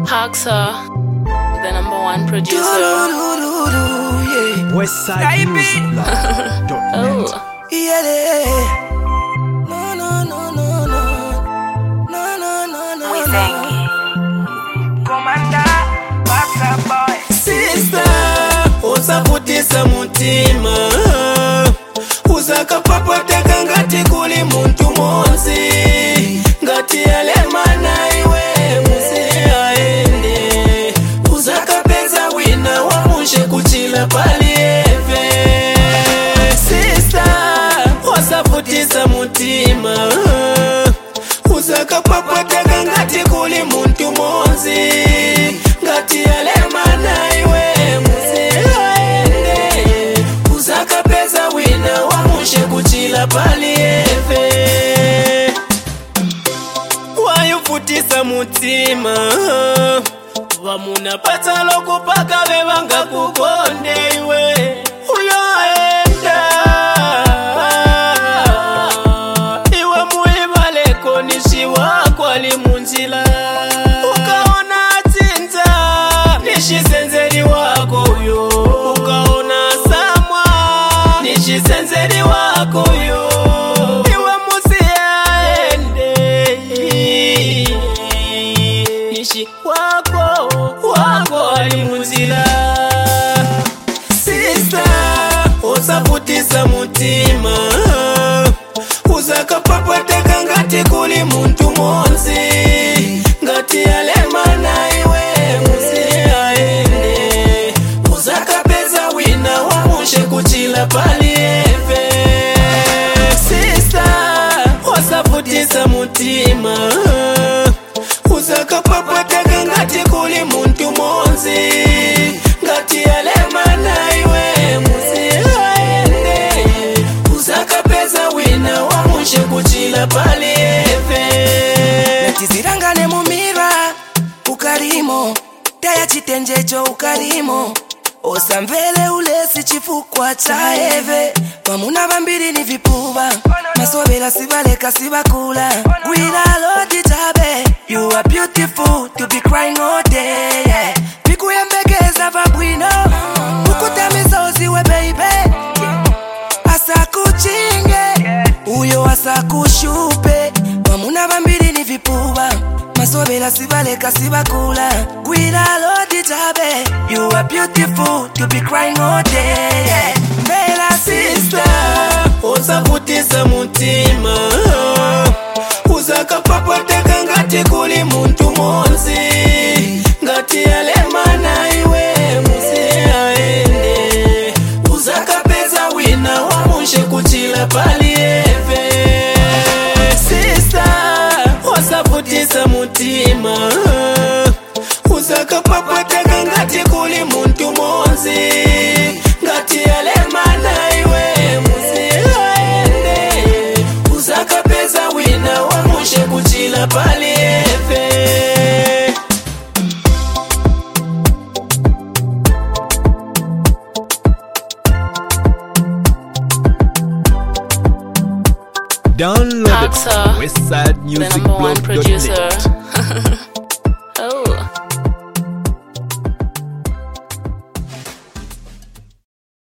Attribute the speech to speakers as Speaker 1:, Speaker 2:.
Speaker 1: Haxa, the #1 producer.
Speaker 2: Westside Music Blog.
Speaker 1: Oh.
Speaker 3: Sister, usavutisa mutima, uzakapapateka ngati kuli muntu monzi, ngati alemana iwe musiaende, uzakapeza wina wamushe kuchila palieve. Sister, usavutisa mutima, uzakapapateka ngati kuli muntu monzi, ngati alemana iwe musiaende, uzakapeza wina wamushe kuchila palieve. Wayuvutisa mutima, vamunapata lokupaka vevanga kukonde iwe uyoenda, iwe muivaleko nishi wako alimunjila, ukaona tinza nishizenzeri wako uyo, ukaona samwa nishizenzeri wako uyo, iwe musiaende nishi wako alimunjila. Sister, usavutisa mutima, uzakapapateka ngati kuli muntu monzi, ngati alemana iwe musiaende, uzakapeza wina wamushe kuchila palieve. Sister, usavutisa mutima, uzakapapateka ngati kuli muntu monzi, ngati alemana iwe musiaende, uzakapeza wina wamushe kuchila palieve.
Speaker 4: Natizirangane mumira ukarimo, taya chitenjecho ukarimo, osamvele ulesi chifukwa cha eve. Vamuna vambiri ni vipuva, masovela sivaleka sivakula, gwira lodi tabe. You are beautiful to be crying all day, yeah. Pikuyembekeza vabwino, ukutamizozi we baby, asakuchinge uyo asakushupe. Vamuna vambiri ni vipuva, masovela sivaleka sivakula, gwira lodi tabe. You are beautiful to be crying all day, yeah. Vela
Speaker 3: Sister, usavutisa mutima, uzakapapateka ngati kuli muntu monzi, ngati alemana iwe musiaende, uzakapeza wina wamushe kuchila palieve. Sister, usavutisa mutima, uzakapapateka ngati kuli muntu monzi, ngati alemana iwe musiaende, uzakapeza wina wamushe kuchila palieve.
Speaker 2: Download it
Speaker 1: Haxa,
Speaker 2: from
Speaker 1: the #1 producer.
Speaker 2: westsidemusicblog.net.